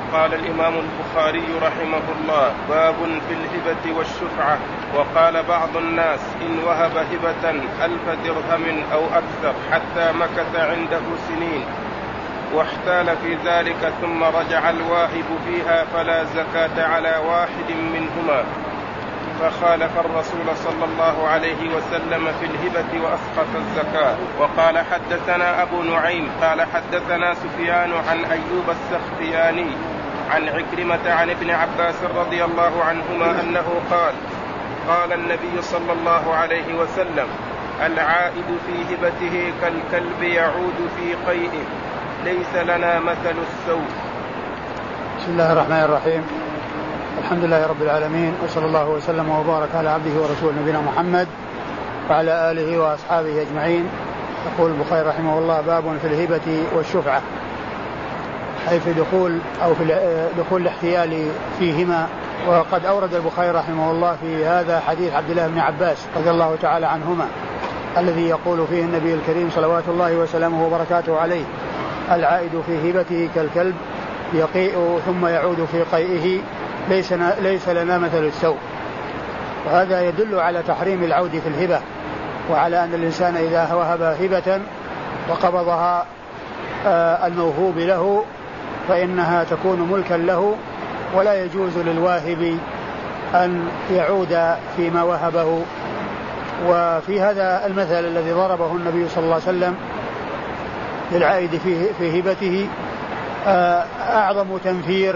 قال الإمام البخاري رحمه الله: باب في الهبة والشفعة. وقال بعض الناس: إن وهب هبة 1000 درهم أو أكثر حتى مكث عنده سنين واحتال في ذلك ثم رجع الواهب فيها فلا زكاة على واحد منهما، فخالف الرسول صلى الله عليه وسلم في الهبة وأسقط الزكاة. وقال: حدثنا أبو نعيم قال حدثنا سفيان عن أيوب السختياني عن عكرمة عن ابن عباس رضي الله عنهما أنه قال: قال النبي صلى الله عليه وسلم: العائد في هبته كالكلب يعود في قيئه، ليس لنا مثل السوء. بسم الله الرحمن الرحيم. الحمد لله رب العالمين، وصلى الله وسلم وبارك على عبده ورسوله نبينا محمد وعلى آله وأصحابه أجمعين. يقول البخاري رحمه الله: باب في الهبة والشفعة، أي في دخول أو في دخول الاحتيال فيهما. وقد أورد البخاري رحمه الله في هذا حديث عبد الله بن عباس رضي الله تعالى عنهما الذي يقول فيه النبي الكريم صلوات الله وسلامه وبركاته عليه: العائد في هبته كالكلب يقيء ثم يعود في قيئه، ليس لنا مثل السوء. وهذا يدل على تحريم العود في الهبة، وعلى أن الإنسان إذا وهب هبة وقبضها الموهوب له فإنها تكون ملكا له، ولا يجوز للواهب أن يعود فيما وهبه. وفي هذا المثل الذي ضربه النبي صلى الله عليه وسلم للعائد في هبته أعظم تنفير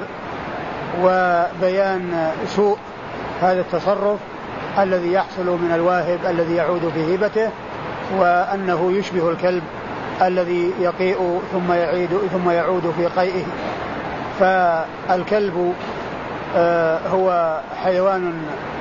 وبيان سوء هذا التصرف الذي يحصل من الواهب الذي يعود في هبته، وأنه يشبه الكلب الذي يقيء ثم يعود في قيئه. فالكلب هو حيوان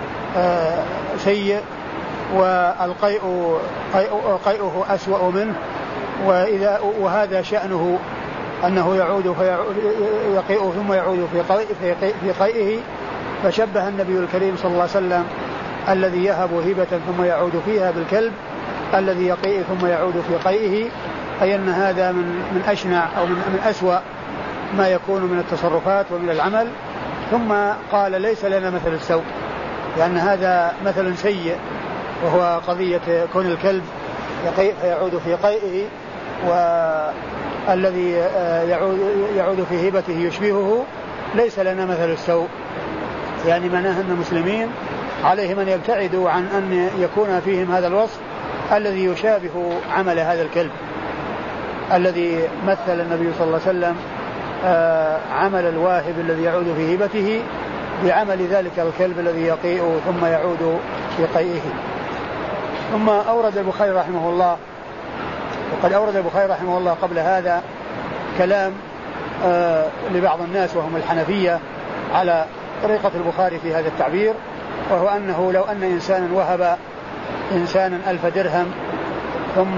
سيء، والقيء قيئه أسوأ منه، وهذا شأنه أنه يقيء ثم يعود في قيئه. فشبه النبي الكريم صلى الله عليه وسلم الذي يهب هبة ثم يعود فيها بالكلب الذي يقيء ثم يعود في قيئه، أي أن هذا من أشنع أو من أسوأ ما يكون من التصرفات ومن العمل. ثم قال: ليس لنا مثل السوء، لأن هذا مثل سيء، وهو قضية كون الكلب يقيء فيعود في قيئه، والذي يعود في هبته يشبهه. ليس لنا مثل السوء، يعني معناه أن المسلمين عليهم أن يبتعدوا عن أن يكون فيهم هذا الوصف الذي يشابه عمل هذا الكلب الذي مثل النبي صلى الله عليه وسلم عمل الواهب الذي يعود في هبته بعمل ذلك الكلب الذي يقيء ثم يعود في قيئه. ثم أورد البخاري رحمه الله، وقد أورد البخاري رحمه الله قبل هذا كلام لبعض الناس وهم الحنفية على طريقة البخاري في هذا التعبير، وهو أنه لو أن إنسانا وهب إنسانا 1000 درهم ثم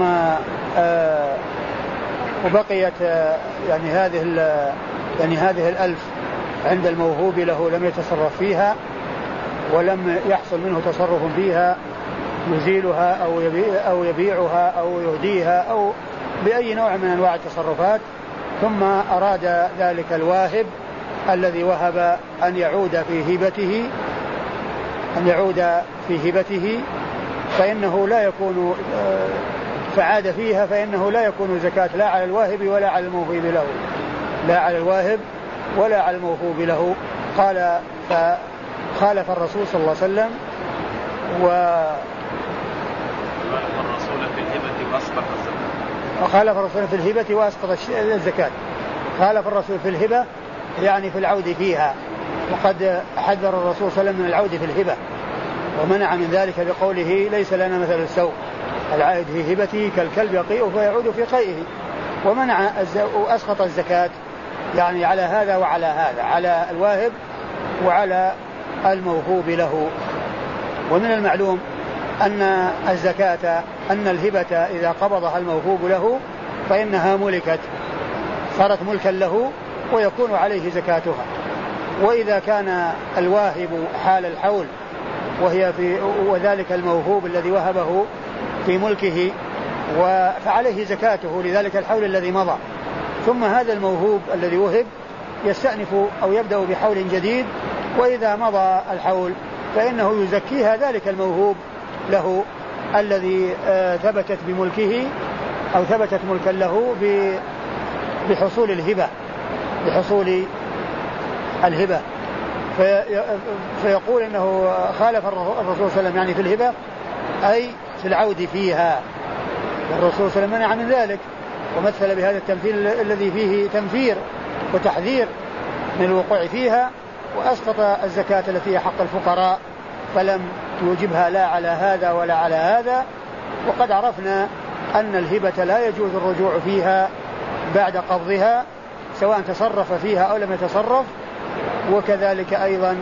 وبقيت يعني هذه 1000 عند الموهوب له لم يتصرف فيها ولم يحصل منه تصرف فيها يزيلها أو يبيعها أو يهديها أو بأي نوع من أنواع التصرفات، ثم أراد ذلك الواهب الذي وهب أن يعود في هبته فإنه لا يكون فعاد فيها، فإنه لا يكون زكاة لا على الواهب ولا على الموهوب له، لا على الواهب ولا على الموهوب له. قال: فخالف الرسول صلى الله عليه وسلم وخالف الرسول في الهبة وأسقط الزكاة. خالف الرسول في الهبة يعني في العود فيها، وقد حذر الرسول صلى الله عليه وسلم من العود في الهبة ومنع من ذلك بقوله: ليس لنا مثل السوء، العائد في هبته كالكلب يقيء فيعود في قيئه. ومنع وأسقط الزكاة يعني على هذا وعلى هذا، على الواهب وعلى الموهوب له. ومن المعلوم أن الزكاة أن الهبة إذا قبضها الموهوب له فإنها ملكت، صارت ملكا له ويكون عليه زكاتها. وإذا كان الواهب حال الحول وذلك الموهوب الذي وهبه في ملكه فعليه زكاته لذلك الحول الذي مضى، ثم هذا الموهوب الذي وهب يستأنف أو يبدأ بحول جديد، وإذا مضى الحول فإنه يزكيها ذلك الموهوب له الذي ثبتت بملكه أو ثبتت ملكا له بحصول الهبة فيقول إنه خالف الرسول صلى الله عليه وسلم يعني في الهبة أي في العود فيها. الرسول صلى الله عليه وسلم منع من ذلك ومثل بهذا التمثيل الذي فيه تنفير وتحذير من الوقوع فيها، وأسقط الزكاة التي هي حق الفقراء فلم يوجبها لا على هذا ولا على هذا. وقد عرفنا أن الهبة لا يجوز الرجوع فيها بعد قبضها سواء تصرف فيها أو لم يتصرف. وكذلك أيضا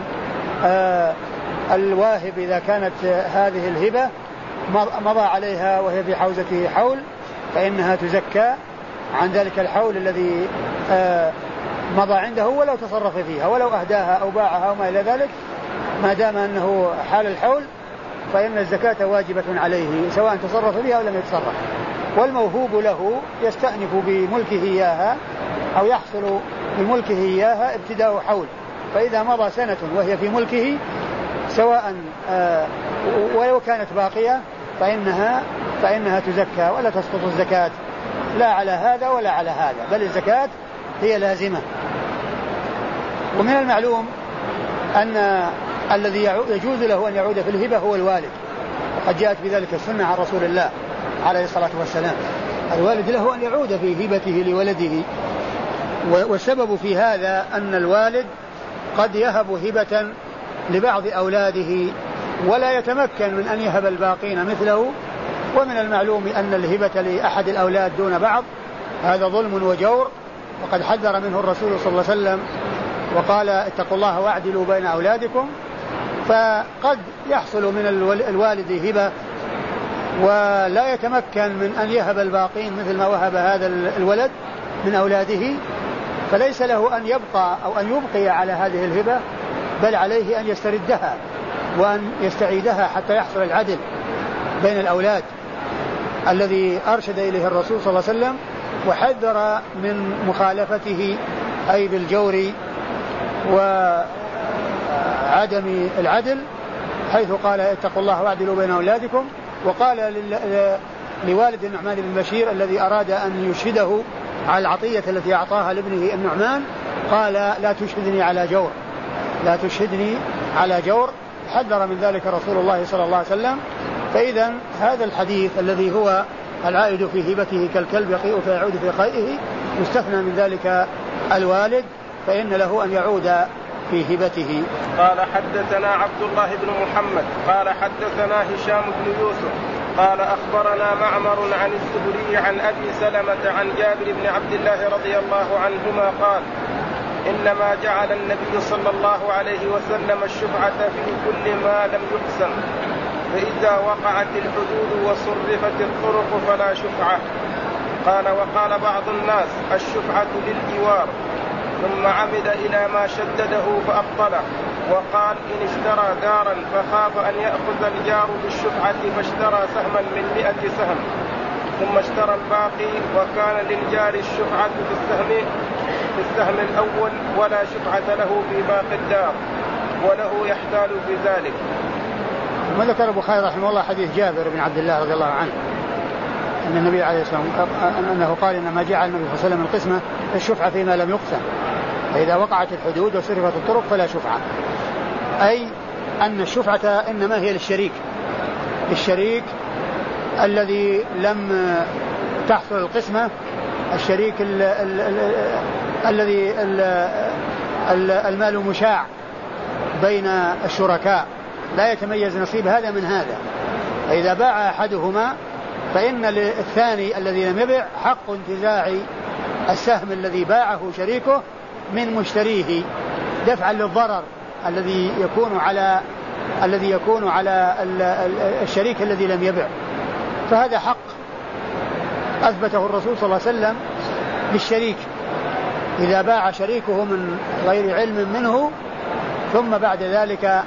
الواهب إذا كانت هذه الهبة مضى عليها وهي في حوزة حول فإنها تزكى عن ذلك الحول الذي مضى عنده ولو تصرف فيها ولو أهداها أو باعها أو ما إلى ذلك، ما دام أنه حال الحول فإن الزكاة واجبة عليه سواء تصرف فيها أو لم يتصرف. والموهوب له يستأنف بملكه إياها أو يحصل بملكه إياها ابتداء حول، فإذا مضى سنة وهي في ملكه سواء ولو كانت باقية فإنها تزكى ولا تسقط الزكاة لا على هذا ولا على هذا، بل الزكاة هي لازمة. ومن المعلوم أن الذي يجوز له أن يعود في الهبة هو الوالد، وقد جاءت بذلك السنة عن رسول الله عليه الصلاة والسلام. الوالد له أن يعود في هبته لولده، والسبب في هذا أن الوالد قد يهب هبة لبعض أولاده ولا يتمكن من أن يهب الباقين مثله. ومن المعلوم أن الهبة لأحد الأولاد دون بعض هذا ظلم وجور، وقد حذر منه الرسول صلى الله عليه وسلم وقال اتقوا الله واعدلوا بين أولادكم. فقد يحصل من الوالد هبة ولا يتمكن من أن يهب الباقين مثل ما وهب هذا الولد من أولاده، فليس له أن يبقى أو أن يبقي على هذه الهبة، بل عليه أن يستردها وأن يستعيدها حتى يحصل العدل بين الأولاد الذي أرشد إليه الرسول صلى الله عليه وسلم وحذر من مخالفته أي بالجور وعدم العدل، حيث قال اتقوا الله واعدلوا بين أولادكم. وقال لوالد النعمان بن بشير الذي أراد أن يشهده على العطية التي أعطاها لابنه النعمان قال لا تشهدني على جور، حذر من ذلك رسول الله صلى الله عليه وسلم. فإذا هذا الحديث الذي هو العائد في هبته كالكلب يقيء فيعود في قيئه يستثنى من ذلك الوالد، فإن له أن يعود في هبته. قال حدثنا عبد الله بن محمد قال حدثنا هشام بن يوسف قال أخبرنا معمر عن الزهري عن أبي سلمة عن جابر بن عبد الله رضي الله عنهما قال إنما جعل النبي صلى الله عليه وسلم الشفعة في كل ما لم يقسم، فإذا وقعت الحدود وصرفت الطرق فلا شفعة. قال وقال بعض الناس الشفعة للجوار، ثم عمد إلى ما شدده فأبطله، وقال إن اشترى دارا فخاف أن يأخذ الجار بالشفعة فاشترى سهما من 100 سهم ثم اشترى الباقي، وكان للجار الشفعة في السهم الأول ولا شفعة له في باقي الدار وله يحتال في ذلك. ثم ذكر البخاري رحمه الله حديث جابر بن عبد الله رضي الله عنه أن النبي عليه الصلاة والسلام أنه قال إنما جعل النبي صلى الله عليه وسلم القسمة الشفعة فيما لم يقسم، فإذا وقعت الحدود وصرفت الطرق فلا شفعة، أي أن الشفعة إنما هي للشريك الذي لم تحصل القسمة، الشريك الذي المال مشاع بين الشركاء لا يتميز نصيب هذا من هذا، فإذا باع أحدهما فإن للثاني الذي لم يبع حق انتزاع السهم الذي باعه شريكه من مشتريه دفعا للضرر الذي يكون على الشريك الذي لم يبع. فهذا حق أثبته الرسول صلى الله عليه وسلم للشريك إذا باع شريكه من غير علم منه ثم بعد ذلك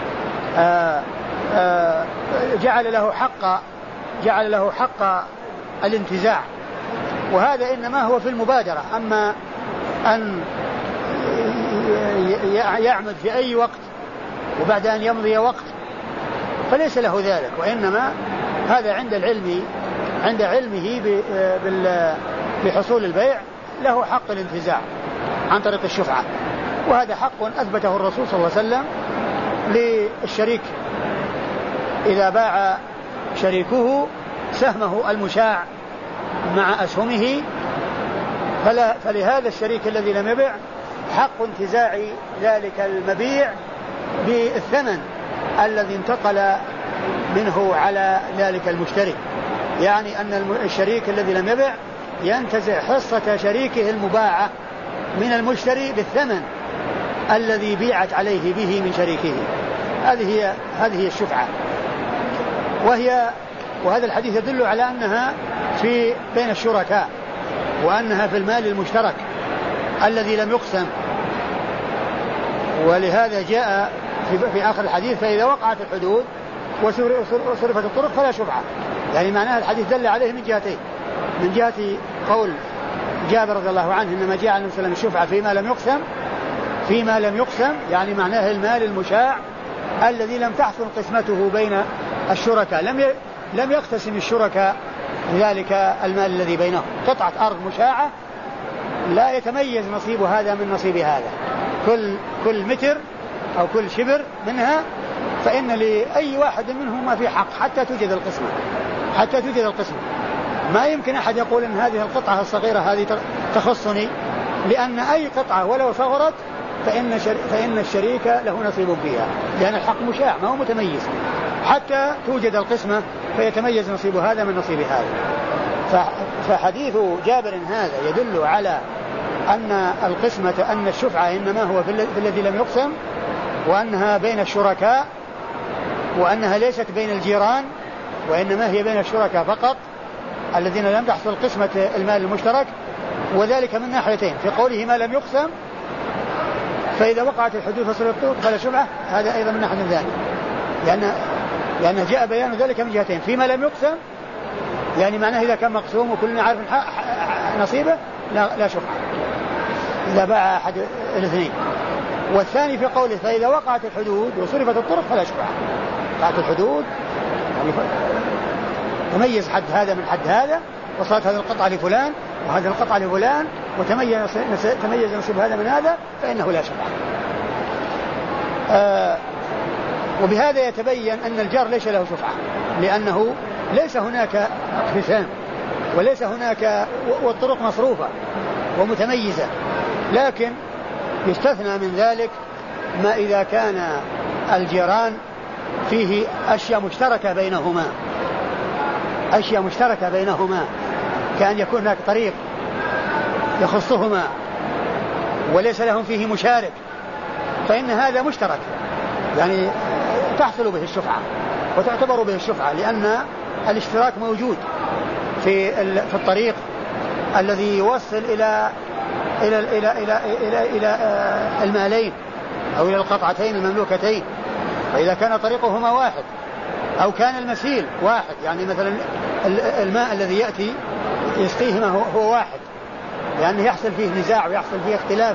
جعل له حق الانتزاع، وهذا إنما هو في المبادرة. أما أن يعمد في أي وقت وبعد أن يمضي وقت فليس له ذلك، وإنما هذا عند علمه بحصول البيع له حق الانتزاع عن طريق الشفعة، وهذا حق أثبته الرسول صلى الله عليه وسلم للشريك إذا باع شريكه سهمه المشاع مع أسهمه، فلهذا الشريك الذي لم يبع حق انتزاع ذلك المبيع بالثمن الذي انتقل منه على ذلك المشتري. يعني أن الشريك الذي لم يبع ينتزع حصة شريكه المباعة من المشتري بالثمن الذي بيعت عليه به من شريكه. هذه هي الشفعة، وهذا الحديث يدل على أنها بين الشركاء، وأنها في المال المشترك الذي لم يقسم. ولهذا جاء في آخر الحديث فإذا وقعت الحدود وصرفت الطرق فلا شفعة. يعني معناها الحديث دل عليه من جهتين: من جهة قول جابر رضي الله عنه إنما جاء عليه وسلم الشفعة فيما لم يقسم، يعني معناه المال المشاع الذي لم تحصل قسمته بين الشركاء، لم يقتسم الشركاء ذلك المال الذي بينهم. قطعة أرض مشاعة لا يتميز نصيب هذا من نصيب هذا، كل متر أو كل شبر منها فإن لأي واحد منهما في حق حتى توجد القسمة. ما يمكن أحد يقول إن هذه القطعة الصغيرة هذه تخصني، لأن أي قطعة ولو صغرت فإن الشريك له نصيب فيها، لأن الحق مشاع ما هو متميز حتى توجد القسمة فيتميز نصيب هذا من نصيب هذا. فحديث جابر هذا يدل على أن الشفعة إنما هو في الذي لم يقسم، وأنها بين الشركاء، وأنها ليست بين الجيران، وإنما هي بين الشركاء فقط الذين لم تحصل قسمة المال المشترك. وذلك من ناحيتين: في قوله ما لم يقسم فإذا وقعت الحدود فصرفت الطرق فلا شفعة، هذا أيضا من ناحية ثانية، لأن جاء بيان ذلك من جهتين: فيما لم يقسم يعني معناه إذا كان مقسوم وكلنا عارف نصيبه لا شفعة إذا باع أحد الاثنين. والثاني في قوله فإذا وقعت الحدود وصرفت الطرق فلا شفعة. وقعت الحدود يعني تميز حد هذا من حد هذا، وصارت هذه القطعة لفلان وهذه القطعة لفلان وتميز نصيب هذا من هذا فإنه لا شفعة. وبهذا يتبين أن الجار ليس له شفعة، لأنه ليس هناك اقتسام وليس هناك، والطرق مصروفة ومتميزة، لكن يستثنى من ذلك ما إذا كان الجيران فيه أشياء مشتركة بينهما كأن يكون هناك طريق يخصهما وليس لهم فيه مشارك، فإن هذا مشترك يعني تحصل به الشفعة وتعتبر به الشفعة، لأن الاشتراك موجود في الطريق الذي يوصل إلى المالين أو إلى القطعتين المملوكتين. فإذا كان طريقهما واحد أو كان المسيل واحد، يعني مثلا الماء الذي يأتي يسقيهما هو واحد، لأنه يحصل فيه نزاع ويحصل فيه اختلاف،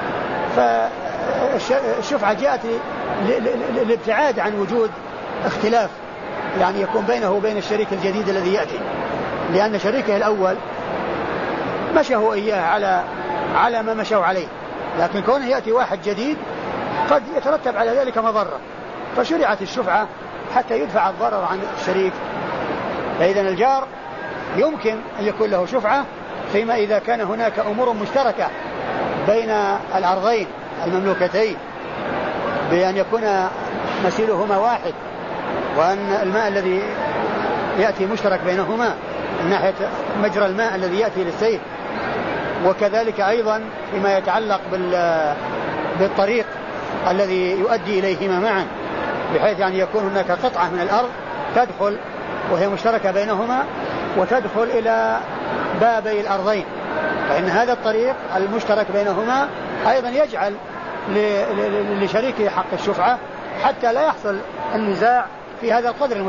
فالشفعة جاءت للابتعاد عن وجود اختلاف يعني يكون بينه وبين الشريك الجديد الذي يأتي، لأن شريكه الأول مشوا إياه على ما مشوا عليه، لكن كونه يأتي واحد جديد قد يترتب على ذلك مضرة، فشرعت الشفعة حتى يدفع الضرر عن الشريك. فإذا الجار يمكن أن يكون له شفعة فيما إذا كان هناك أمور مشتركة بين الأرضين المملوكتين، بأن يكون مسيلهما واحد، وأن الماء الذي يأتي مشترك بينهما من ناحية مجرى الماء الذي يأتي للسيل، وكذلك أيضا فيما يتعلق بالطريق الذي يؤدي إليهما معا، بحيث يعني يكون هناك قطعة من الأرض تدخل وهي مشتركة بينهما وتدخل إلى بابي الأرضين، فإن هذا الطريق المشترك بينهما أيضا يجعل لشريكه حق الشفعة حتى لا يحصل النزاع في هذا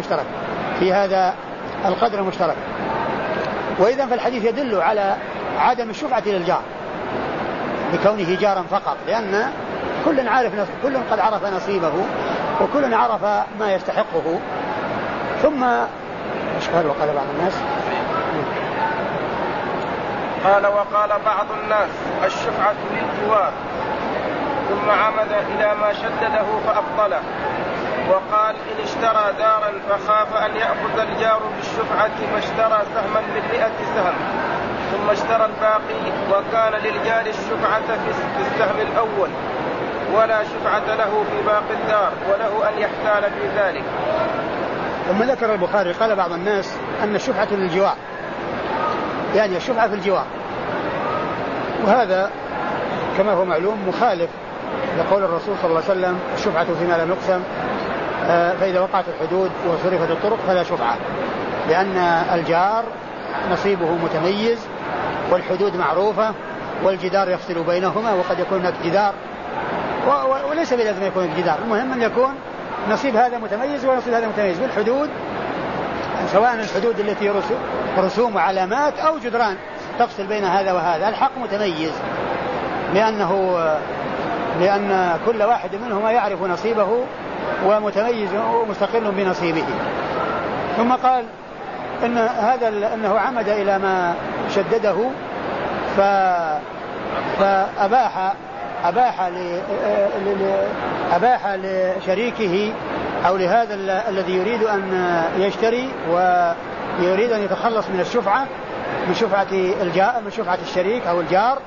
القدر المشترك. وإذا فالحديث يدل على عدم الشفعة للجار، لكونه جارا فقط، لأن كل قد عرف نصيبه وكل عرف ما يستحقه. ثم ايش قال وقال بعض الناس؟ قال وقال بعض الناس الشفعة للجوار، ثم عمد إلى ما شدده فأبطله، وقال إن اشترى دارا فخاف أن يأخذ الجار بالشفعة فاشترى سهما من 100 سهم ثم اشترى الباقي، وكان للجار الشفعة في السهم الأول ولا شفعة له في باقي الدار وله أن يحتال في ذلك. ثم ذكر البخاري قال بعض الناس أن الشفعة للجوار، يعني الشفعة في الجوار، وهذا كما هو معلوم مخالف لقول الرسول صلى الله عليه وسلم الشفعة فيما لم يقسم، فإذا وقعت الحدود وصرفت الطرق فلا شفعة، لأن الجار نصيبه متميز والحدود معروفة والجدار يفصل بينهما، وقد يكون هناك جدار وليس بلازم يكون جدار، المهم أن يكون نصيب هذا متميز ونصيب هذا متميز بالحدود، سواء الحدود التي رسوم وعلامات أو جدران تفصل بين هذا وهذا. الحق متميز لأن كل واحد منهما يعرف نصيبه ومتميز ومستقل بنصيبه. ثم قال إن هذا أنه عمد إلى ما شدده أباح لشريكه أو لهذا الذي يريد أن يشتري ويريد أن يتخلص من الشفعة من شفعة الشريك أو الجار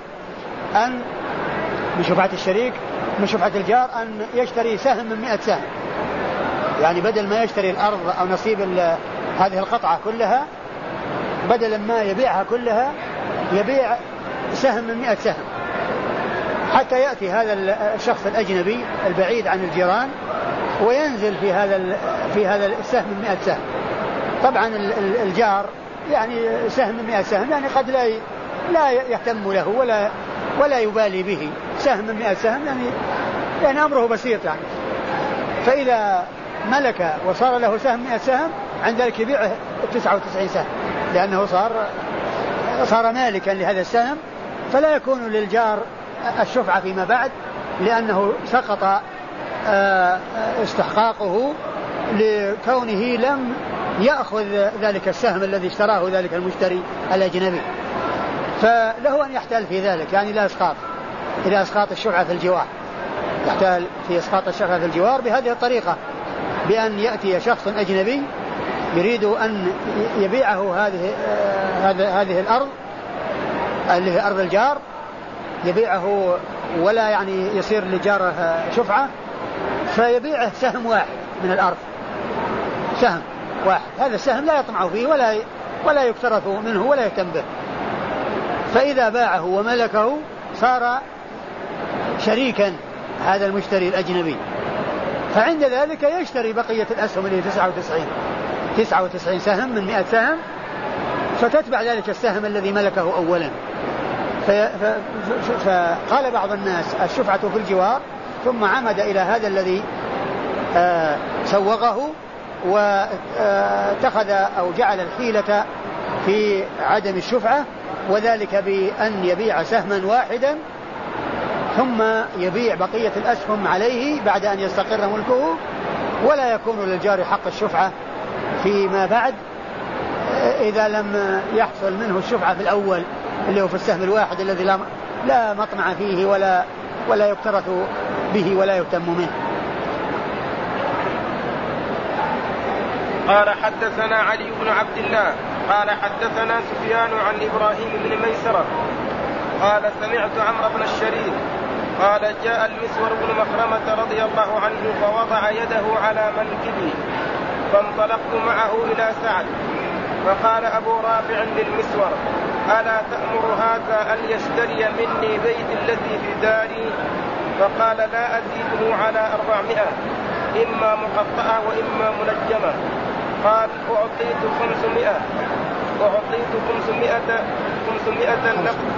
من شفعة الجار أن يشتري سهم من 100 سهم، يعني بدل ما يشتري الأرض أو نصيب هذه القطعة كلها، بدل ما يبيعها كلها يبيع سهم من 100 سهم، حتى يأتي هذا الشخص الأجنبي البعيد عن الجيران وينزل في هذا السهم من 100 سهم. طبعا الجار يعني سهم من 100 سهم يعني قد لا يهتم له ولا يبالي به، سهم من 100 سهم يعني أمره بسيط يعني. فإذا ملك وصار له سهم 100 سهم عند ذلك يبيعه 99 سهم، لأنه صار مالكا لهذا السهم، فلا يكون للجار الشفعة فيما بعد، لأنه سقط استحقاقه لكونه لم يأخذ ذلك السهم الذي اشتراه ذلك المشتري الأجنبي، فله أن يحتال في ذلك، يعني لا إسقاط إلى إسقاط الشفعة في الجوار، يحتال في إسقاط الشفعة في الجوار بهذه الطريقة، بأن يأتي شخص أجنبي يريد أن يبيعه هذه الأرض اللي هي أرض الجار، يبيعه ولا يعني يصير لجاره شفعة، فيبيعه سهم واحد من الأرض، سهم واحد، هذا السهم لا يطمع فيه ولا يكترث منه ولا يهتم به، فإذا باعه وملكه صار شريكا هذا المشتري الأجنبي، فعند ذلك يشتري بقية الأسهم اللي 99 سهم من 100 سهم، فتتبع ذلك السهم الذي ملكه أولا. فقال بعض الناس الشفعة في الجوار، ثم عمد إلى هذا الذي سوغه واتخذ أو جعل الحيلة في عدم الشفعة، وذلك بأن يبيع سهما واحدا ثم يبيع بقية الأسهم عليه بعد أن يستقر ملكه، ولا يكون للجار حق الشفعة فيما بعد إذا لم يحصل منه الشفعة في الأول اللي هو في السهم الواحد الذي لا مطمع فيه ولا يكترث به ولا يهتم منه. قال حدثنا علي بن عبد الله قال حدثنا سفيان عن إبراهيم بن ميسرة قال سمعت عمرو بن الشريف قال جاء المسور بن مخرمة رضي الله عنه فوضع يده على منكبي فانطلقت معه إلى سعد، فقال أبو رافع للمسور ألا تأمر هذا أن يشتري مني بيت الذي في داري؟ فقال لا أزيده على 400 إما مقطعة وإما منجمة. قال أعطيت 500 نقد،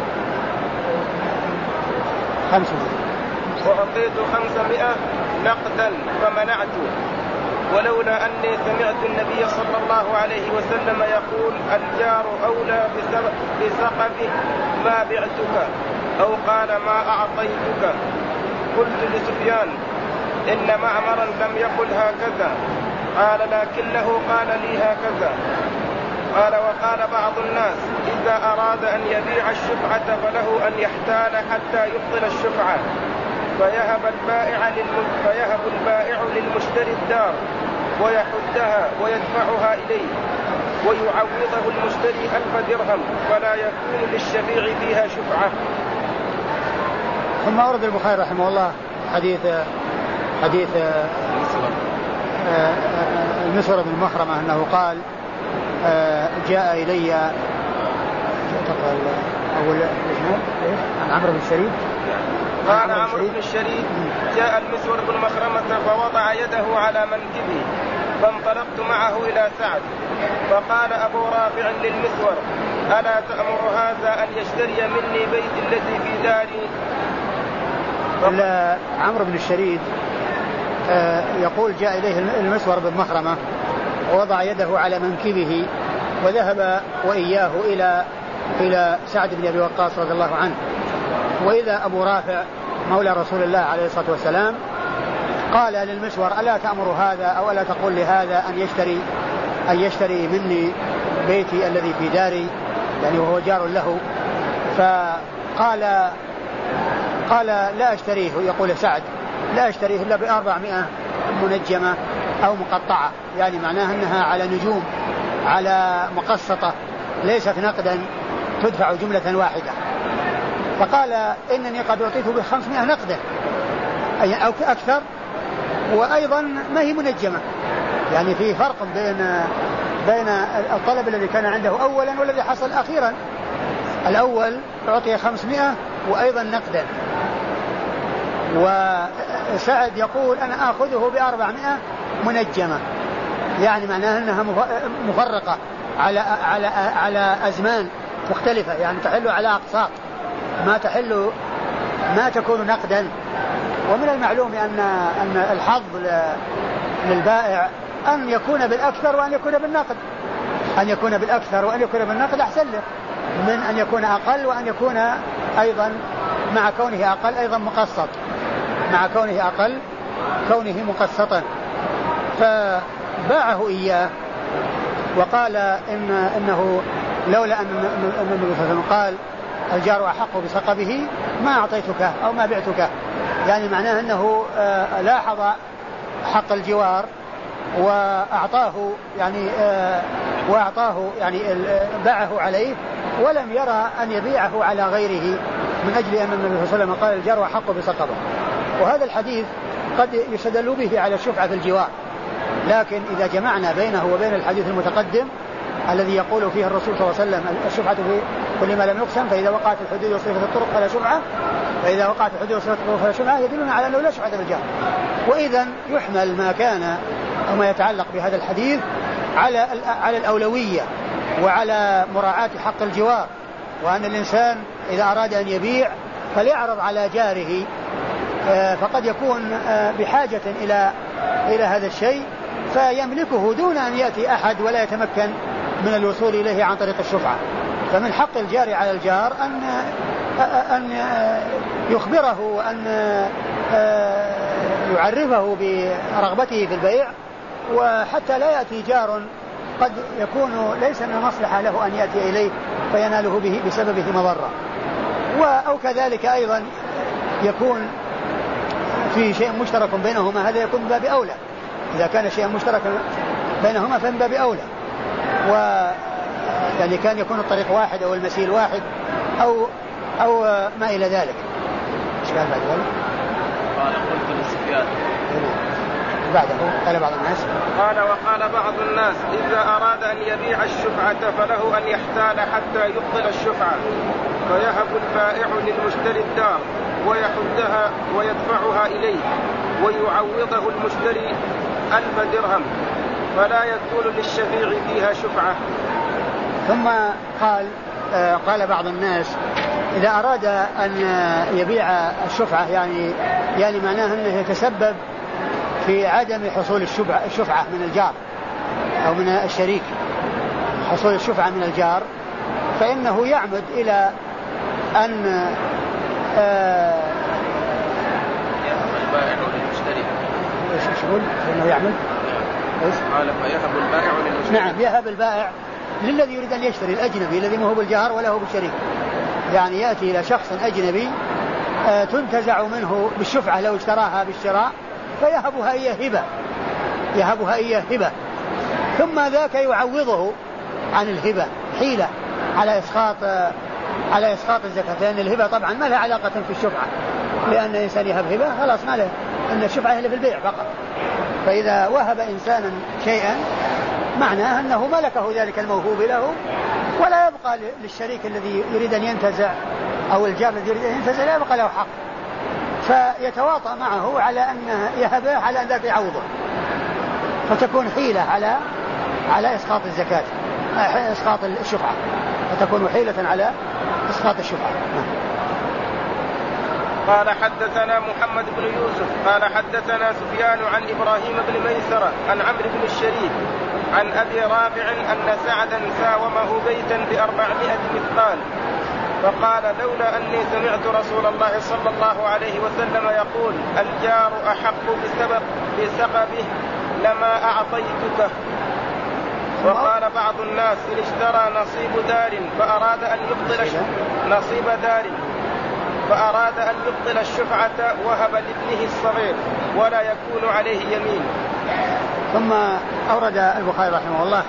وأعطيت 500 نقدا فمنعته، ولولا أني سمعت النبي صلى الله عليه وسلم يقول الجار أولى بسقفه ما بعتك، أو قال ما أعطيتك. قلت لسفيان إن معمرا لم يقل هكذا. قال لكنه قال لي هكذا. قال وقال بعض الناس إذا أراد أن يبيع الشفعة فله أن يحتال حتى يبطل الشفعة فيهب البائع للمشتري الدار ويحدها ويدفعها إليه ويعوضه المشتري 1000 درهم فلا يكون للشفيع فيها شفعة. ثم أورد البخاري رحمه الله حديث المسور بن مخرمة أنه قال جاء إلي عن عمرو بن الشريد. قال عمرو بن الشريد جاء المسور بن مخرمة فوضع يده على منكبه فانطلقت معه إلى سعد فقال أبو رافع للمسور ألا تأمر هذا أن يشتري مني بيت الذي في داري؟ عمرو بن الشريد يقول جاء إليه المسور بن مخرمة ووضع يده على منكبه وذهب وإياه إلى سعد بن أبي وقاص رضي الله عنه. وإذا أبو رافع مولى رسول الله عليه الصلاة والسلام قال للمسور ألا تأمر هذا أو ألا تقول لهذا أن يشتري مني بيتي الذي في داري، يعني وهو جار له. فقال لا أشتريه، يقول سعد لا أشتريه إلا ب400 منجمة أو مقطعة، يعني معناها أنها على نجوم على مقسطة ليست نقدا تدفع جملة واحدة. فقال إنني قد أعطيته ب500 نقدا أو أكثر، وأيضا ما هي منجمة، يعني في فرق بين الطلب الذي كان عنده أولا والذي حصل أخيرا. الأول أعطي 500 وأيضا نقدا، وسعد يقول أنا آخذه ب400 منجمة، يعني معناها أنها مفرقة على أزمان مختلفة، يعني تحل على أقساط ما تكون نقدا. ومن المعلوم أن الحظ للبائع أن يكون بالأكثر وأن يكون بالنقد، أن يكون بالأكثر وأن يكون بالنقد أحسن له من أن يكون أقل وأن يكون أيضا مع كونه أقل أيضا مقسط، مع كونه أقل كونه مقسطا. فباعه إياه وقال إنه لولا أن النبي صلى الله عليه وسلم قال الجار أحق بسقبه ما أعطيتك أو ما بعتك، يعني معناه أنه لاحظ حق الجوار وأعطاه يعني باعه عليه ولم يرى أن يبيعه على غيره من أجل أن النبي صلى الله عليه وسلم قال الجار أحق بسقبه. وهذا الحديث قد يستدل به على الشفعة في الجوار، لكن إذا جمعنا بينه وبين الحديث المتقدم الذي يقول فيه الرسول صلى الله عليه وسلم الشفعة في كل ما لم يقسم، فإذا وقعت الحدود وصرفت الطرق فلا شفعة، فإذا وقعت الحدود وصرفت الطرق فلا شفعة، يدلنا على أنه لا شفعة في الجار. وإذا يحمل ما كان أو ما يتعلق بهذا الحديث على الأولوية وعلى مراعاة حق الجوار، وأن الإنسان إذا أراد أن يبيع فليعرض على جاره، فقد يكون بحاجة إلى هذا الشيء فيملكه دون أن يأتي أحد ولا يتمكن من الوصول إليه عن طريق الشفعة. فمن حق الجار على الجار أن يخبره وأن يعرفه برغبته في البيع، وحتى لا يأتي جار قد يكون ليس من المصلحة له أن يأتي إليه فيناله به بسببه مضرة. أو كذلك أيضا يكون في شيء مشترك بينهما، هذا يكون من باب أولى، إذا كان شيء مشترك بينهما فمن باب أولى، يعني كان يكون الطريق واحد أو المسيل واحد أو ما إلى ذلك. إيش قال بعد ذلك؟ قال قلت لسفيان بعده قال بعض الناس وقال بعض الناس إذا أراد أن يبيع الشفعة فله أن يحتال حتى يبطل الشفعة فيهب البائع للمشتري الدار ويحدها ويدفعها إليه ويعوضه المشتري 1000 درهم فلا يكون للشفيع فيها شفعة. ثم قال بعض الناس إذا أراد أن يبيع الشفعة يعني معناه أنه يتسبب في عدم حصول الشفعة من الجار أو من الشريك، حصول الشفعة من الجار، فإنه يعمد إلى أن يهب البائع للمشتري. ايش يقول؟ انه يعمل قال فيهب البائع للمشتري. نعم، يهب البائع للذي يريد أن يشتري، الأجنبي الذي ما هو بالجار ولا هو بالشريك، يعني يأتي إلى شخص أجنبي تنتزع منه بالشفعة لو اشتراها بالشراء فيهبها إياه هبة، ثم ذاك يعوضه عن الهبة حيلة على إسقاط الزكاة، لأن الهبة طبعا ما لها علاقة في الشفعة، لأن الإنسان يهب هبة خلاص ما له، إن الشفعة هي في البيع فقط. فإذا وهب إنسانا شيئا معناه أنه ملكه ذلك الموهوب له، ولا يبقى للشريك الذي يريد أن ينتزع أو الجار الذي يريد أن ينتزع لا يبقى له حق، فيتواطأ معه على أن يهبه على أن ذاك يعوضه، فتكون حيلة على إسقاط الزكاة، إسقاط الشفعة، فتكون حيلة على إسقاط الشفعة. قال حدثنا محمد بن يوسف قال حدثنا سفيان عن إبراهيم بن ميسرة عن عمرو بن الشريف عن أبي رافع أن سعدا ساومه بيتا ب400 مثقال، فقال لولا أني سمعت رسول الله صلى الله عليه وسلم يقول الجار أحق بسقبه لما أعطيتك. وقال بعض الناس إن اشترى نصيب دار فأراد أن يبطل الشفعة وهب لابنه الصغير ولا يكون عليه يمين. ثم أورد البخاري رحمه الله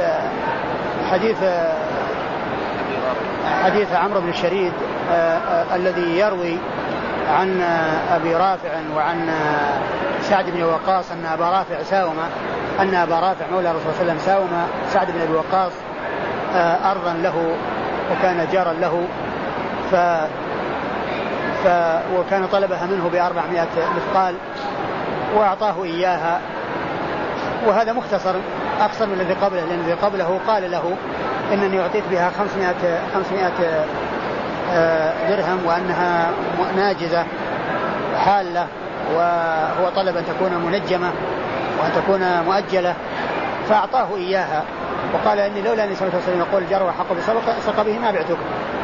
حديث عمرو بن الشريد الذي يروي عن أبي رافع وعن سعد بن وقاص أن أبا رافع مولى رسول الله صلى الله عليه وسلم ساوم سعد بن أبي وقاص أرضا له وكان جارا له، وكان طلبها منه ب400 مثقال وأعطاه إياها، وهذا مختصر أقصر من الذي قبله، لأن الذي قبله قال له إنني أعطيت بها 500 درهم وأنها ناجزة حالة، وهو طلب أن تكون منجمة وأن تكون مؤجلة فأعطاه إياها، وقال إني لولا أني سمعت رسول الله يقول الجار وحق بسقبه ما بعتك.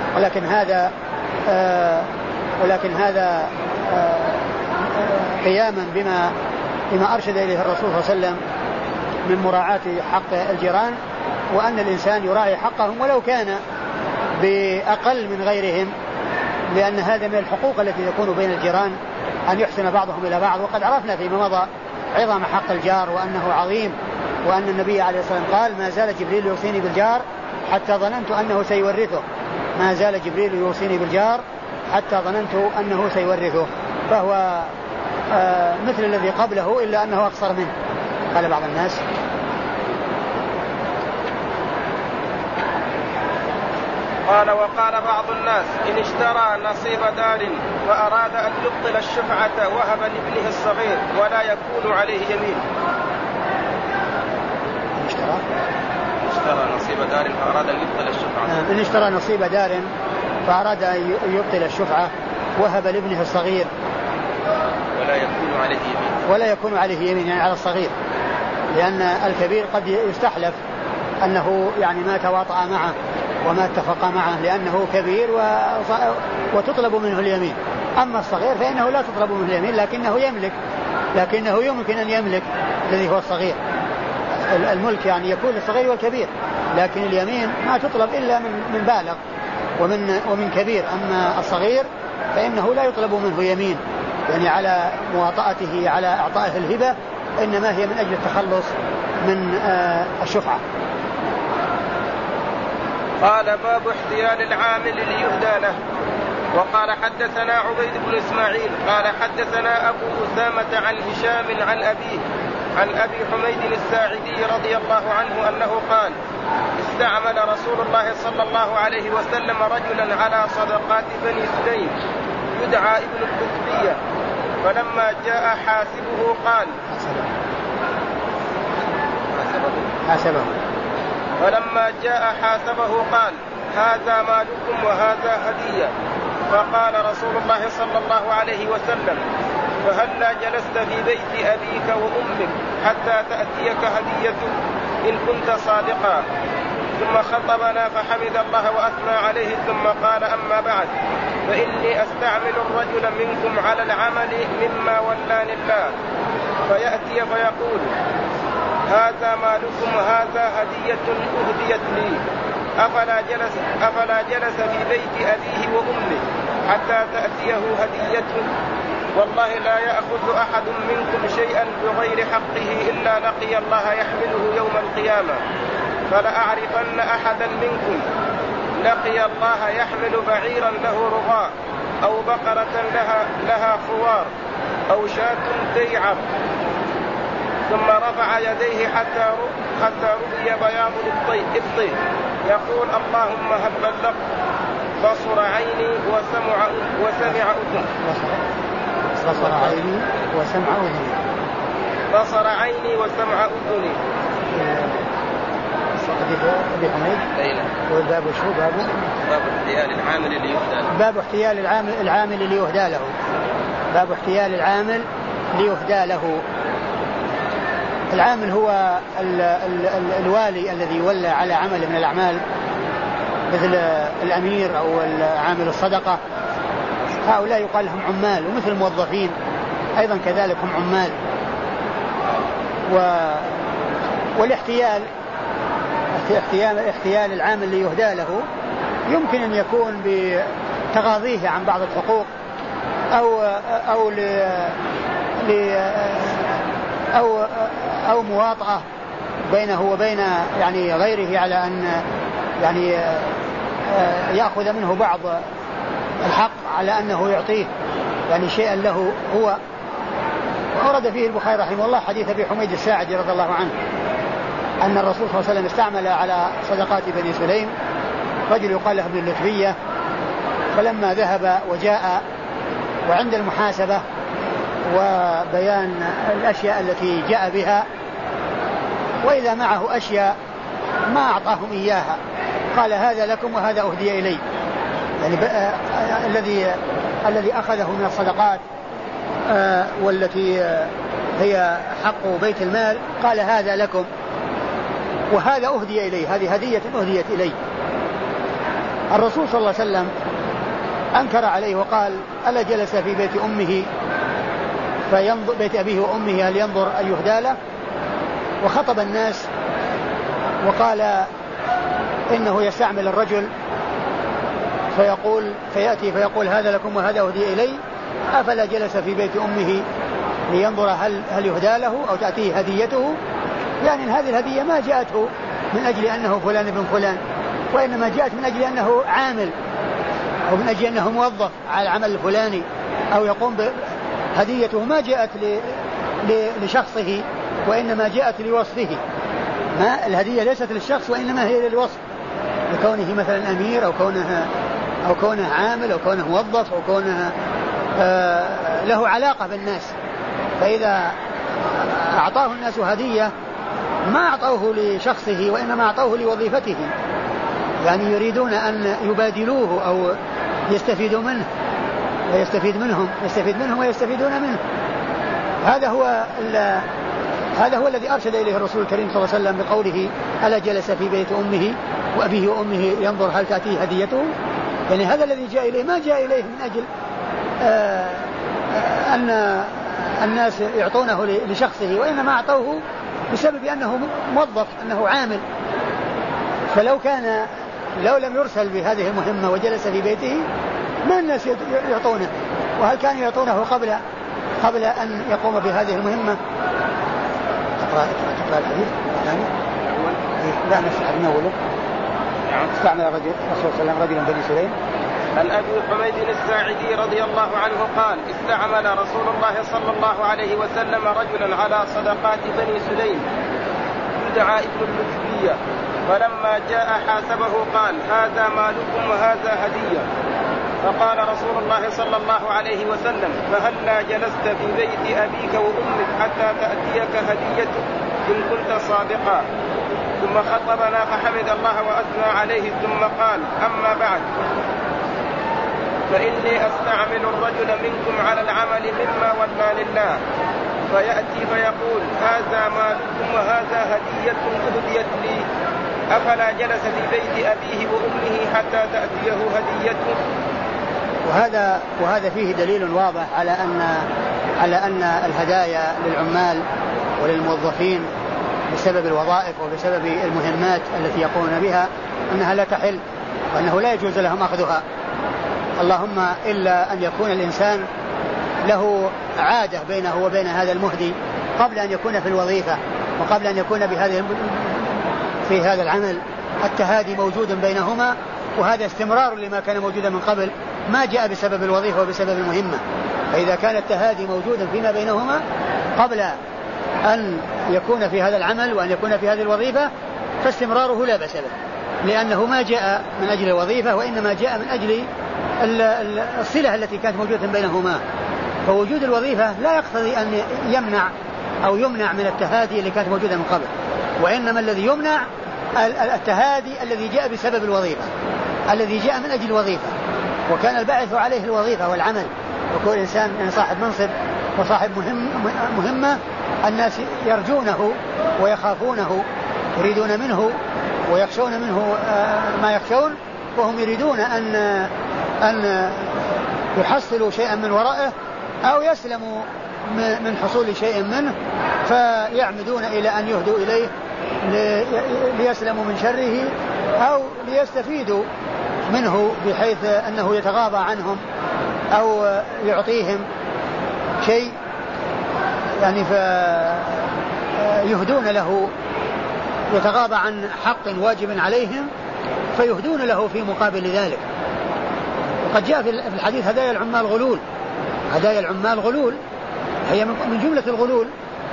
ولكن هذا قياما بما أرشد إليه الرسول صلى الله عليه وسلم من مراعاة حق الجيران، وأن الإنسان يراعي حقهم ولو كان بأقل من غيرهم، لأن هذا من الحقوق التي تكون بين الجيران أن يحسن بعضهم إلى بعض. وقد عرفنا فيما مضى عظم حق الجار وأنه عظيم، وأن النبي عليه الصلاة والسلام قال ما زال جبريل يوصيني بالجار حتى ظننت أنه سيورثه، ما زال جبريل يوصيني بالجار حتى ظننت أنه سيورثه، فهو مثل الذي قبله إلا أنه أقصر منه. قال بعض الناس وقال بعض الناس إن اشترى نصيب دار فأراد أن يبطل الشفعة وهب لابنه الصغير ولا يكون عليه يمين. اشترى نصيب دار فأراد أن يبطل الشفعة. إن اشترى نصيب دار فأراد أن يبطل الشفعة وهب لابنه الصغير ولا يكون عليه يمين، يعني على الصغير، لأن الكبير قد يستحلف أنه يعني ما تواطأ معه وما اتفق معه لأنه كبير وتطلب منه اليمين. أما الصغير فإنه لا تطلب منه اليمين لكنه يمكن أن يملك الذي هو الصغير. الملك يعني يكون للصغير والكبير، لكن اليمين ما تطلب إلا من بالغ ومن كبير. أما الصغير فإنه لا يطلب منه يمين، يعني على مواطأته على إعطائه الهبة، إنما هي من أجل التخلص من الشفعة. قال باب احتيال العامل ليهدى له. وقال حدثنا عبيد بن إسماعيل قال حدثنا أبو أسامة عن هشام عن أبيه عن أبي حميد الساعدي رضي الله عنه أنه قال استعمل رسول الله صلى الله عليه وسلم رجلا على صدقات بني سليم يدعى ابن الكتبية، فلما جاء حاسبه قال فلما جاء حاسبه قال هذا مالكم وهذا هدية. فقال رسول الله صلى الله عليه وسلم فهلا جلست في بيت أبيك وأمك حتى تأتيك هديتك إن كنت صادقا. ثم خطبنا فحمد الله وأثنى عليه ثم قال أما بعد فإني أستعمل الرجل منكم على العمل مما ولاني الله، فيأتي فيقول هذا مالكم وهذا هدية أهديت لي، أفلا جلس في بيت أبيه وأمه حتى تأتيه هديته؟ والله لا يأخذ أحد منكم شيئا بغير حقه إلا لقي الله يحمله يوم القيامة. فلأعرفن أحدا منكم لقي الله يحمل بعيرا له رغاء أو بقرة لها خوار أو شاة تيعر، ثم رفع يديه حتى رؤي بياض إبطه يقول اللهم هل بلغت؟ بصر عيني وسمع أذني. بصر عيني وسمع أذني. بصر عيني وسمع أذني. أبي حميد. والباب شو بابه؟ باب احتيال العامل ليهدى له. باب احتيال العامل ليهدى له. باب احتيال العامل ليهدى له. العامل هو الوالي الذي يولى على عمل من الأعمال مثل الأمير أو عامل الصدقة، هؤلاء يقال لهم عمال، ومثل الموظفين أيضا كذلك هم عمال. والاحتيال احتيال العامل ليهدى له يمكن أن يكون بتغاضيه عن بعض الحقوق أو مواطأة بينه وبين يعني غيره على أن يعني يأخذ منه بعض الحق على أنه يعطيه يعني شيئا له هو. ورد فيه البخاري رحمه الله حديث أبي حميد الساعدي رضي الله عنه أن الرسول صلى الله عليه وسلم استعمل على صدقات بني سليم رجل يقال له ابن اللتبية، فلما ذهب وجاء وعند المحاسبة وبيان الأشياء التي جاء بها وإذا معه أشياء ما أعطاهم إياها، قال هذا لكم وهذا أهدي إلي، يعني الذي أخذه من الصدقات والتي هي حق بيت المال قال هذا لكم وهذا أهدي إلي، هذه هدية أهديت إلي. الرسول صلى الله عليه وسلم أنكر عليه وقال ألا جلس في بيت أمه فينظر بيت أبيه وأمه هل ينظر أن يهدى له؟ وخطب الناس وقال إنه يستعمل الرجل فيأتي فيقول هذا لكم وهذا أهدي إلي، أفلا جلس في بيت أمه لينظر هل يهدى له أو تأتيه هديته؟ يعني هذه الهدية ما جاءته من أجل أنه فلان ابن فلان، وإنما جاءت من أجل أنه عامل أو من أجل أنه موظف على العمل الفلاني أو يقوم هديته ما جاءت لشخصه وإنما جاءت لوصفه. ما الهدية ليست للشخص وإنما هي للوصف، لكونه مثلا أمير أو كونه عامل أو كونه موظف أو كونه له علاقة بالناس. فإذا أعطاه الناس هدية ما أعطوه لشخصه وإنما أعطوه لوظيفته، يعني يريدون أن يبادلوه أو يستفيدوا منه ويستفيد منهم ويستفيدون منه. هذا هو الذي أرشد إليه الرسول الكريم صلى الله عليه وسلم بقوله ألا جلس في بيت أمه وأبيه وأمه ينظر هل تأتيه هديته؟ يعني هذا الذي جاء إليه ما جاء إليه من أجل أن الناس يعطونه لشخصه وإنما أعطوه بسبب أنه موظف أنه عامل. لو لم يرسل بهذه المهمة وجلس في بيته ما الناس يعطونه، وهل كانوا يعطونه قبل أن يقوم بهذه المهمة؟ تقرأ الحديث الثاني؟ لا نفتح من أوله. استعمل الرسول صلى الله عليه وسلم رجلا بني سليم. عن أبي حميد الساعدي رضي الله عنه قال استعمل رسول الله صلى الله عليه وسلم رجلا على صدقات بني سليم يدعى ابن اللتبية، فلما جاء حاسبه قال هذا مالكم وهذا هدية. فقال رسول الله صلى الله عليه وسلم فهلا جلست في بيت أبيك وأمك حتى تأتيك هديتك إن كنت صادقا؟ ثم خطبنا فحمد الله وأثنى عليه ثم قال أما بعد فإني أستعمل الرجل منكم على العمل مما ولاني الله، فيأتي فيقول هذا مالكم وهذا هدية أهديت لي، أفلا جلس في بيت أبيه وأمه حتى تأتيه هديته؟ وهذا فيه دليل واضح على أن الهدايا للعمال وللموظفين بسبب الوظائف وبسبب المهمات التي يقومون بها أنها لا تحل وأنه لا يجوز لهم أخذها، اللهم إلا أن يكون الإنسان له عادة بينه وبين هذا المهدي قبل أن يكون في الوظيفة وقبل أن يكون في هذا العمل التهادي موجود بينهما، وهذا استمرار لما كان موجودا من قبل ما جاء بسبب الوظيفة وبسبب المهمة. فإذا كان التهادي موجودا فيما بينهما قبل أن يكون في هذا العمل وأن يكون في هذه الوظيفة فاستمراره لا بأس به، لأنه ما جاء من أجل الوظيفة وإنما جاء من أجل الصلة التي كانت موجودة بينهما. فوجود الوظيفة لا يقتضي أن يمنع أو يمنع من التهادي اللي كانت موجودة من قبل، وإنما الذي يمنع التهادي الذي جاء بسبب الوظيفة، الذي جاء من أجل الوظيفة وكان الباعث عليه الوظيفة والعمل. وكل إنسان صاحب منصب وصاحب مهمة الناس يرجونه ويخافونه، يريدون منه ويخشون منه ما يخشون، وهم يريدون أن يحصلوا شيئا من ورائه أو يسلموا من حصول شيء منه، فيعمدون إلى أن يهدوا إليه ليسلموا من شره أو ليستفيدوا منه بحيث أنه يتغاضى عنهم أو يعطيهم شيء، يعني فيهدون له، يتغاضى عن حق واجب عليهم فيهدون له في مقابل ذلك. وقد جاء في الحديث هدايا العمال غلول، هدايا العمال غلول هي من جملة الغلول.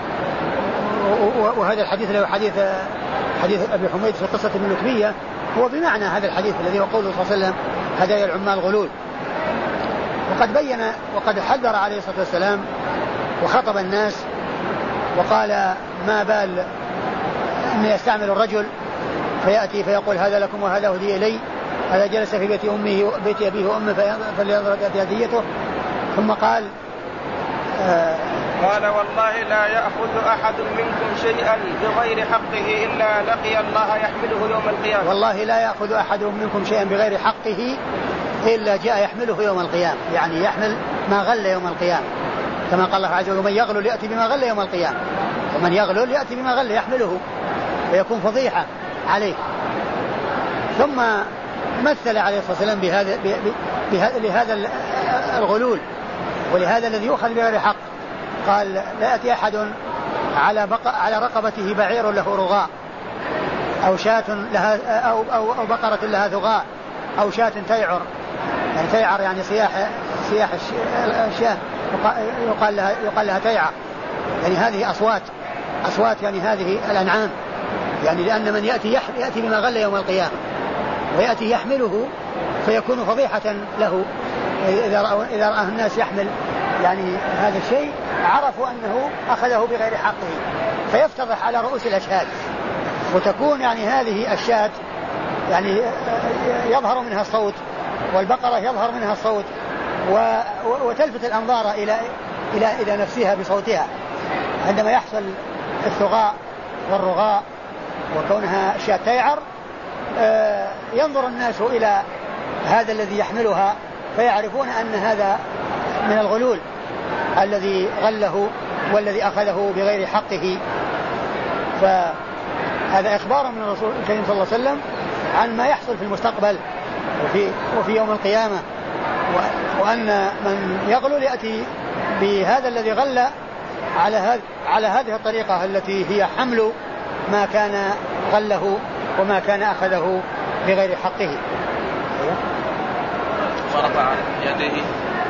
وهذا الحديث له حديث أبي حميد في قصة الملوكية هو بمعنى هذا الحديث الذي هو قوله صلى الله عليه وسلم هدايا العمال غلول. وقد بين وقد حذر عليه الصلاة والسلام وخطب الناس وقال ما بال أن يستعمل الرجل فيأتي فيقول هذا لكم وهذا هدي إلي، هذا جلس في بيت أبيه وأمه فلينظر هديته. ثم قال قال والله لا يأخذ أحد منكم شيئا بغير حقه إلا لقي الله يحمله يوم القيامة. والله لا يأخذ أحد منكم شيئا بغير حقه إلا جاء يحمله يوم القيامة، يعني يحمل ما غل يوم القيامة، كما قال الله عز وجل من يغلل يأتي بما غل يوم القيامة، ومن يغلل يأتي بما غل يحمله ويكون فضيحة عليه. ثم مثل عليه الصلاة والسلام لهذا الغلول ولهذا الذي يؤخذ بغير حق، قال لا يأتي أحد على رقبته بعير له رغاء أو شاة لها أو بقرة لها ثغاء أو شاة تيعر، يعني تيعر يعني صياح الشاة يقال لها تيعر، يعني هذه أصوات يعني هذه الأنعام، يعني لأن من يأتي بما غل يوم القيامة ويأتي يحمله فيكون فضيحة له. إذا رأى الناس يحمل يعني هذا الشيء عرفوا أنه أخذه بغير حقه فيفتضح على رؤوس الأشهاد، وتكون يعني هذه الشاة يعني يظهر منها الصوت والبقرة يظهر منها الصوت وتلفت الأنظار إلى نفسها بصوتها عندما يحصل الثغاء والرغاء وكونها شاة تيعر. ينظر الناس إلى هذا الذي يحملها فيعرفون أن هذا من الغلول الذي غله والذي أخذه بغير حقه. فهذا إخبار من الرسول الكريم صلى الله عليه وسلم عن ما يحصل في المستقبل وفي يوم القيامة، وأن من يغلل يأتي بهذا الذي غل على هذه الطريقة التي هي حمل ما كان غله وما كان أخذه بغير حقه. ورفع يديه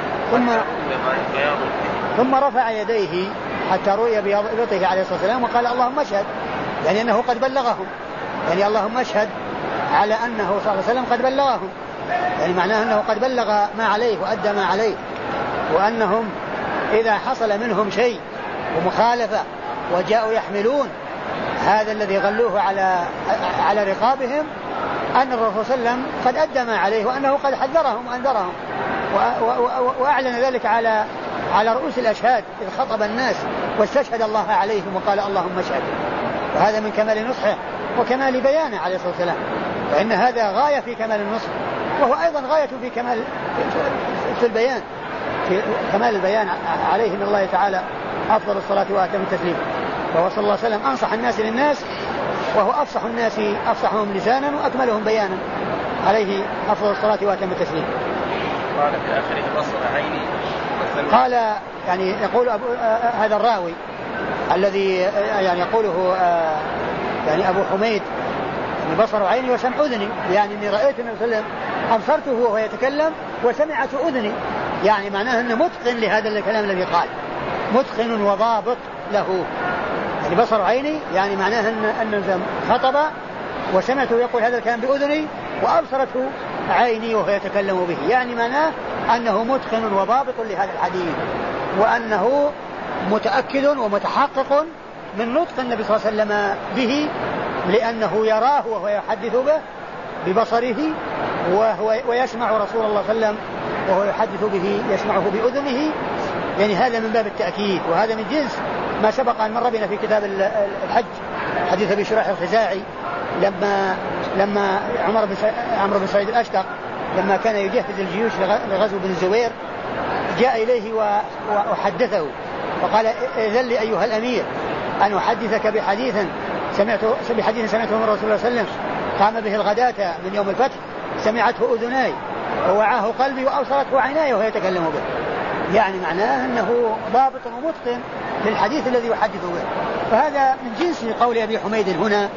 ثم رفع يديه حتى رؤي بيضته عليه الصلاة والسلام وقال اللهم اشهد، يعني أنه قد بلغهم، يعني اللهم اشهد على أنه صلى الله عليه وسلم قد بلغهم، يعني معناه أنه قد بلغ ما عليه وأدى ما عليه، وأنهم إذا حصل منهم شيء ومخالفة وجاءوا يحملون هذا الذي غلوه على رقابهم أن الرسول صلى الله عليه وسلم قد أدى ما عليه وأنه قد حذرهم وأنذرهم وأعلن ذلك على رؤوس الأشهاد إذ خطب الناس واستشهد الله عليهم وقال اللهم اشهد. وهذا من كمال نصحه وكمال بيانه عليه الصلاة والسلام، وإن هذا غاية في كمال النصح وهو أيضا غاية في في البيان، في كمال البيان عليه من الله تعالى أفضل الصلاة وأتم التسليم. فهو صلى الله عليه وسلم أنصح الناس للناس، وهو أفصح الناس أفصحهم لسانا وأكملهم بيانا، عليه أفضل الصلاة وأتم التسليم. قال في آخره بصر عيني. قال يعني يقول هذا الراوي الذي يعني يقوله يعني أبو حميد يعني بصر عيني وسمع أذني، يعني إني رأيت النبي صلى الله عليه وسلم أبصرته وهو يتكلم وسمعت أذني، يعني معناه أنه متقن لهذا الكلام الذي قال، متقن وضابط له. يعني بصر عيني يعني معناه أن خطب وسمعته يقول هذا الكلام بأذني وأبصرته عيني وهو يتكلم به، يعني معناه أنه متقن وضابط لهذا الحديث، وأنه متأكد ومتحقق من نطق النبي صلى الله عليه وسلم به، لأنه يراه وهو يحدث به ببصره، ويسمع رسول الله صلى الله عليه وسلم وهو يحدث به يسمعه بأذنه. يعني هذا من باب التأكيد، وهذا من جنس ما سبق أن مر بنا في كتاب الحج حديث أبي شريح الخزاعي لما عمرو بن سعيد الأشتق لما كان يجهز الجيوش لغزو بن الزبير جاء إليه وحدثه وقال إذن لي أيها الأمير أن أحدثك بحديث سمعته من رسول الله صلى الله عليه وسلم قام به الغداة من يوم الفتح، سمعته أذناي ووعاه قلبي وأبصرته عيناي وهو يتكلم به. يعني معناه أنه ضابط ومتقن للحديث الذي يحدث به. فهذا من جنس قول أبي حميد هنا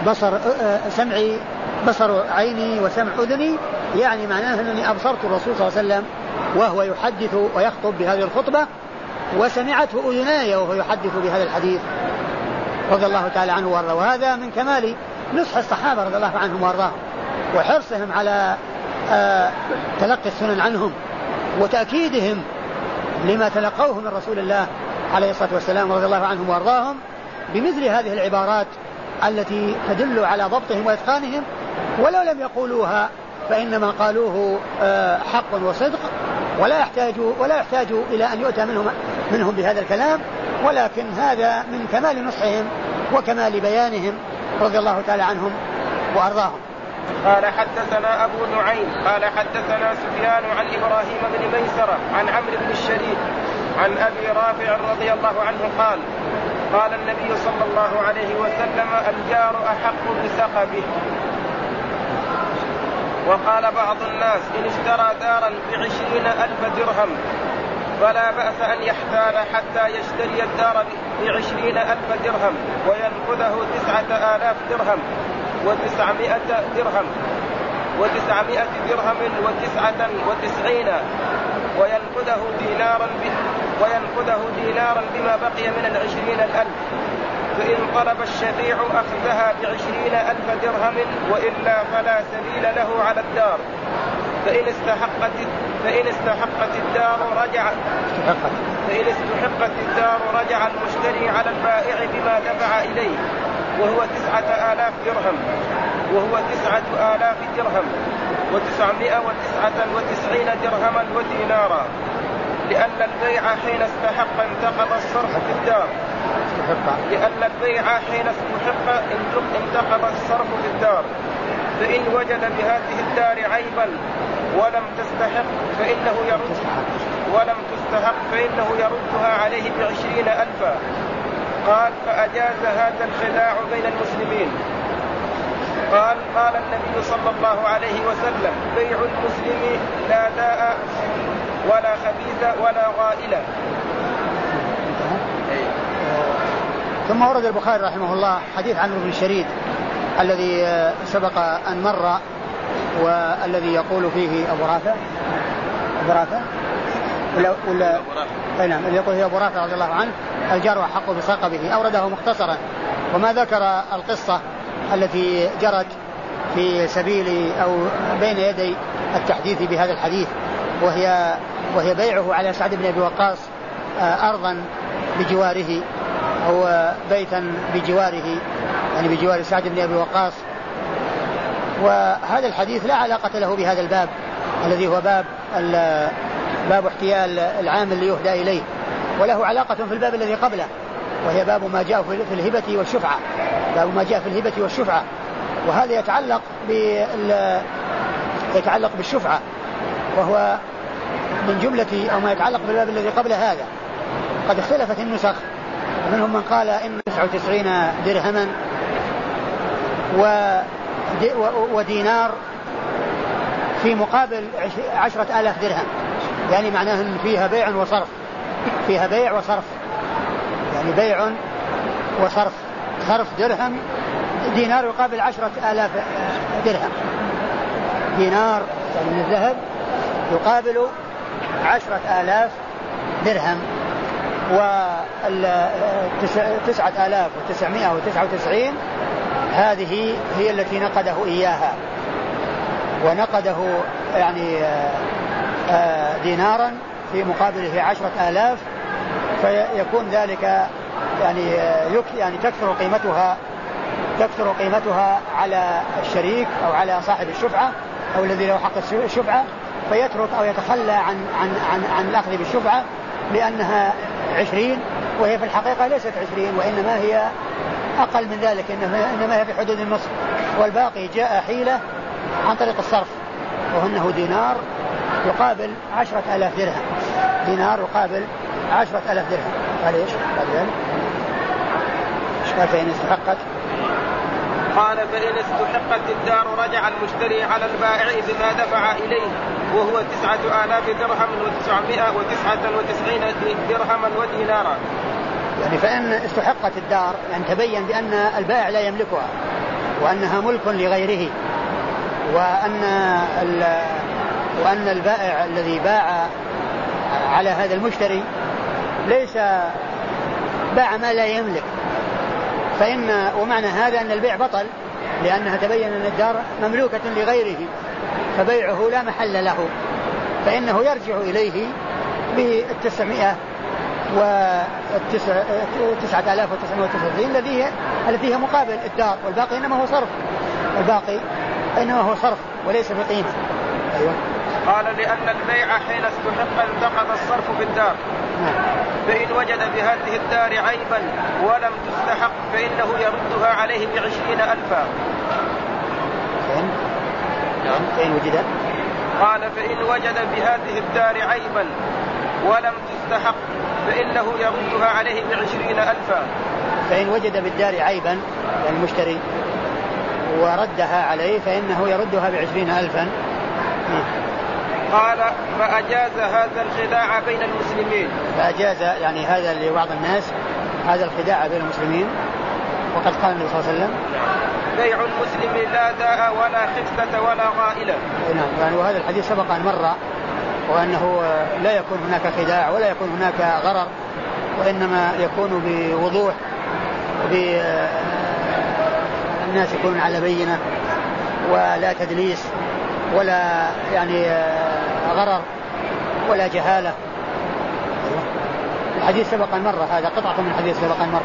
بصر عيني وسمع أذني، يعني معناه أنني أبصرت الرسول صلى الله عليه وسلم وهو يحدث ويخطب بهذه الخطبة، وسمعته أذناي وهو يحدث بهذا الحديث رضي الله تعالى عنه وارضاه. وهذا من كمال نصح الصحابة رضي الله عنهم وارضاهم وحرصهم على تلقي السنن عنهم وتأكيدهم لما تلقوه من رسول الله عليه الصلاة والسلام رضي الله عنهم وارضاهم بمثل هذه العبارات التي تدل على ضبطهم وإتقانهم، ولو لم يقولوها فإنما قالوه حق وصدق، ولا يحتاج إلى أن يؤتى منهم بهذا الكلام، ولكن هذا من كمال نصحهم وكمال بيانهم رضي الله تعالى عنهم وأرضاهم. قال حدثنا أبو نعيم قال حدثنا سفيان عن إبراهيم بن ميسرة عن عمرو بن الشريد عن أبي رافع رضي الله عنه قال قال النبي صلى الله عليه وسلم الجار أحق بسقبه. وقال بعض الناس إن اشترى دارا ب20,000 درهم فلا بأس أن يحتال حتى يشتري الدار ب20,000 درهم وينقذه 9,000 درهم و900 درهم و99 وينقذه دينارا بما بقي من 20,000. فإن طلب الشفيع أخذها ب20,000 درهم وإلا فلا سبيل له على الدار. فإن استحقت الدار رجع المشتري على البائع بما دفع إليه وهو 9,000 درهم و999 درهما ودينارا، لأن البيع حين استحق انتقض الصرف في الدار. فإن وجد بهذه الدار عيبا ولم تستحق فإنه يردها عليه ب20,000. قال فأجاز هذا الخداع بين المسلمين. قال النبي صلى الله عليه وسلم بيع المسلم لا داء ولا خبيث ولا غائلة. ثم ورد البخاري رحمه الله حديث عمرو بن الشريد الذي سبق أن مر، والذي يقول فيه أبو رافع نعم اللي يقول فيه أبو رافع رضي الله عنه الجار أحق بسقبه، أورده مختصرا، وما ذكر القصة التي جرت في سبيل أو بين يدي التحديث بهذا الحديث، وهي بيعه على سعد بن أبي وقاص أرضا بجواره أو بيتا بجواره، يعني بجوار سعد بن أبي وقاص. وهذا الحديث لا علاقة له بهذا الباب الذي هو باب احتيال العامل ليهدى إليه، وله علاقة في الباب الذي قبله، وهي باب ما جاء في الهبة والشفعة، باب ما جاء في الهبة والشفعة، وهذا يتعلق بالشفعة، وهو من جملة أو ما يتعلق بالباب الذي قبل هذا. قد اختلفت النسخ، منهم من قال إن 99 درهما ودينار في مقابل 10,000 درهم، يعني معناه أن فيها بيع وصرف، فيها بيع وصرف، يعني بيع وصرف، صرف درهم دينار يقابل 10,000 درهم، دينار يعني من الذهب يقابل 10,000 درهم. و999 هذه هي التي نقده إياها، ونقده يعني دينارا في مقابله 10,000، فيكون ذلك يعني تكثر قيمتها على الشريك أو على صاحب الشفعة أو الذي له حق الشفعة، فيترك أو يتخلى عن الأخذ بالشفعة لأنها 20، وهي في الحقيقة ليست 20 وإنما هي أقل من ذلك، إنما هي في حدود النصف، والباقي جاء حيلة عن طريق الصرف، وأنه دينار يقابل 10,000 درهم، دينار يقابل 10,000 درهم. قال إيش بعد ذلك؟ فإن استحقت، قال فإن استحقت الدار رجع المشتري على البائع بما دفع إليه، وهو 9,000 درهم و999 درهما ودينارا. يعني فإن استحقت الدار يعني تبين بأن البائع لا يملكها، وأنها ملك لغيره، وأن البائع الذي باع على هذا المشتري ليس باع ما لا يملك، ومعنى هذا أن البيع بطل، لأنها تبين أن الدار مملوكة لغيره، فبيعه لا محل له، فإنه يرجع إليه ب999 التي هي مقابل الدار، والباقي إنما هو صرف وليس بقيمة. أيوة. قال لأن البيع حين استحق انتقض الصرف بالدار، فإن وجد بهذه الدار عيبا ولم تستحق فإنه يردها عليه ب20,000. فإن وجد، قال فإن وجد بهذه الدار عيبا ولم تستحق فإنه يردها عليه ب20,000. فإن وجد بالدار عيبا المشتري وردها عليه فإنه يردها ب20,000. قال فأجاز هذا الخداع بين المسلمين، فأجاز يعني هذا لبعض الناس هذا الخداع بين المسلمين، وقد قال النبي صلى الله عليه وسلم بيع المسلم لا داء ولا خفة ولا غائلة. نعم، يعني وهذا الحديث سبق أن مر، وأنه لا يكون هناك خداع ولا يكون هناك غرر، وإنما يكون بوضوح، الناس يكونون على بينة، ولا تدليس ولا يعني غرر ولا جهالة. الحديث سبق أن مر، هذا قطعة من الحديث سبق أن مر.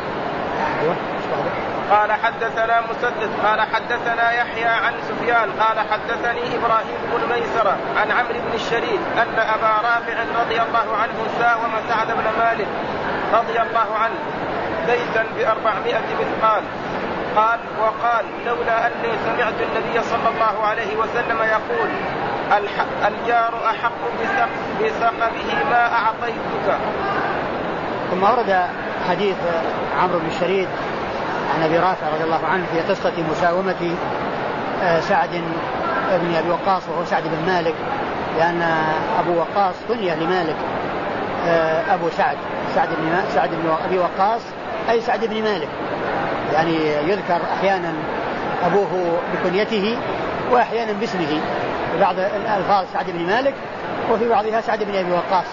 قال حدثنا مسدد قال حدثنا يحيى عن سفيان قال حدثني إبراهيم بن ميسرة عن عمرو بن الشريد أن أبا رافع رضي الله عنه ساوم سعد بن مالك رضي الله عنه بيتا ب400 مثقال. وقال لولا أني سمعت النبي صلى الله عليه وسلم يقول الجار أحق بسقبه ما أعطيتك. ثم ورد حديث عمرو بن الشريد عن أبي رافع رضي الله عنه في قصة مساومة سعد بن أبي وقاص، وهو سعد بن مالك، لأن أبو وقاص كنية لمالك، أبو سعد بن أبي وقاص أي سعد بن مالك، يعني يذكر أحيانا أبوه بكنيته وأحيانا باسمه، في بعض الألفاظ سعد بن مالك وفي بعضها سعد بن أبي وقاص.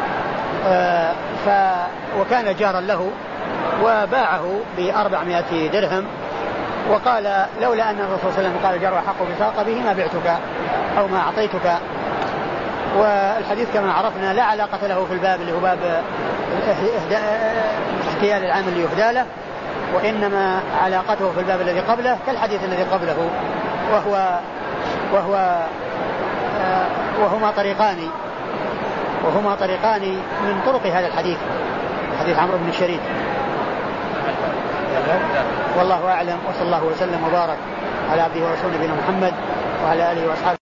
وكان جارا له وباعه ب400 درهم، وقال لولا أن الرسول صلى الله عليه وسلم قال الجار أحق بسقبه ما بعتك أو ما أعطيتك. والحديث كما عرفنا لا علاقة له في الباب اللي هو باب احتيال العامل ليهدى له، وإنما علاقته في الباب الذي قبله كالحديث الذي قبله، وهما طريقان من طرق هذا الحديث، حديث عمرو بن الشريد. والله أعلم، وصلى الله وسلم وبارك على عبده ورسوله نبينا محمد وعلى آله وأصحابه.